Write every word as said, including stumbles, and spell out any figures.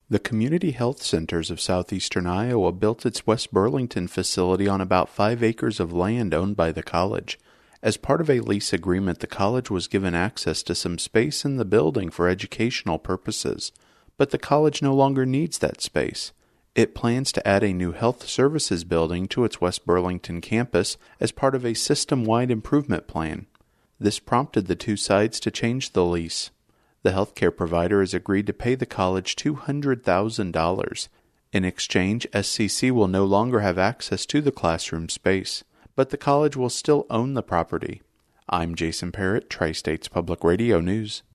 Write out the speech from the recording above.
The Community Health Centers of southeastern Iowa built its West Burlington facility on about five acres of land owned by the college. As part of a lease agreement, the college was given access to some space in the building for educational purposes, but the college no longer needs that space. It plans to add a new health services building to its West Burlington campus as part of a system-wide improvement plan. This prompted the two sides to change the lease. The healthcare provider has agreed to pay the college two hundred thousand dollars. In exchange, S C C will no longer have access to the classroom space, but the college will still own the property. I'm Jason Parrott, Tri-States Public Radio News.